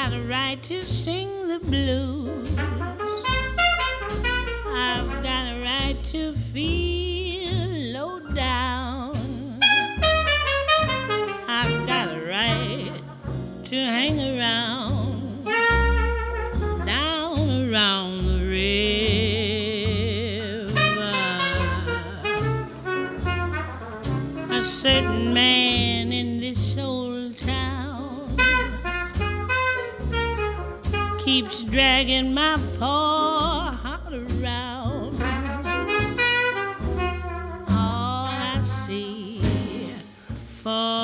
got a right to sing the blues. I've got a right to feel low down. I've got a right to hang around, down around the river. A certain man in this old town keeps dragging my poor heart around. All I see for